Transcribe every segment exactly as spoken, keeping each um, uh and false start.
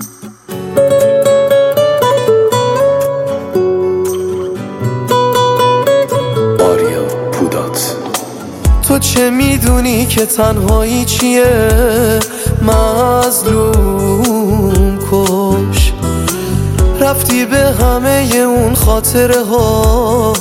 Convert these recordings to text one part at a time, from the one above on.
تو چه میدونی که تنهایی چیه؟ مظلوم کش رفتی به همه اون خاطره ها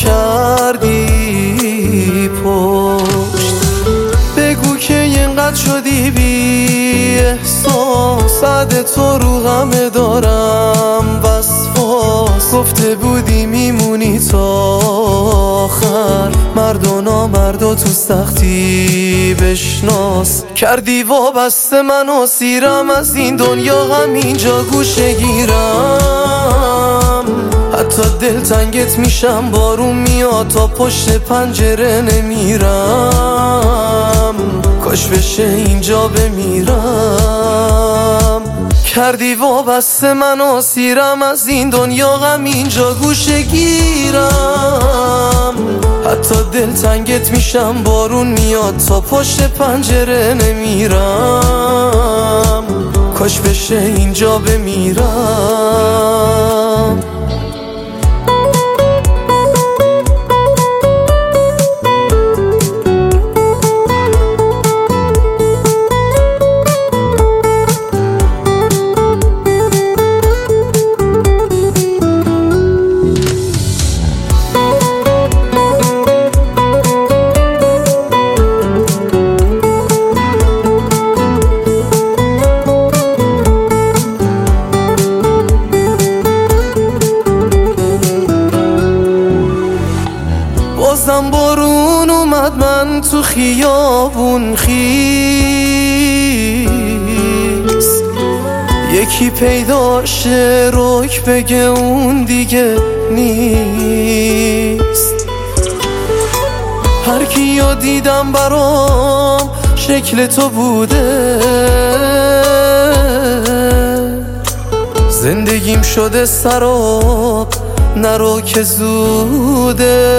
کردی پشت. بگو که اینقدر شدی بی احساس، صد تو رو همه دارم وسواس. گفته بودی میمونی تا آخر، مرد و نامرد و تو سختی بشناس. کردی وابسته من و سیرم از این دنیا، همینجا گوشه گیرم. حتی دلتنگت میشم بارون میاد تا پشت پنجره نمیرم. کاش بشه اینجا بمیرم. کردی وابسته من و سیرم از این دنیا، همینجا گوشه گیرم. حتی دلتنگت میشم بارون میاد تا پشت پنجره نمیرم. کاش بشه اینجا بمیرم. بازم بارون اومد، من تو خیابون خیس. یکی پیداشه رک بگه اون دیگه نیست. هر کیو دیدم برام شکل تو بوده. زندگیم شده سراب، نرو که زوده.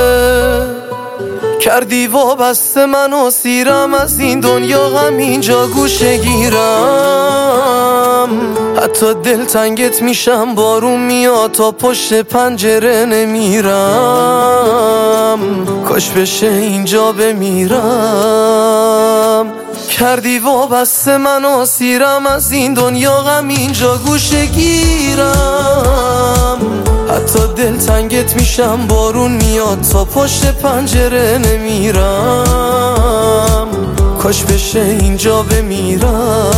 کردی وابسته من و سیرم از این دنیا، همینجا گوشه گیرم. حتی دلتنگت میشم بارون میاد تا پشت پنجره نمیرم. کاش بشه اینجا بمیرم. کردی وابسته من و سیرم از این دنیا، همینجا گوشه گیرم. حتی دلتنگت میشم بارون میاد تا پشت پنجره نمیرم. کاش بشه اینجا بمیرم.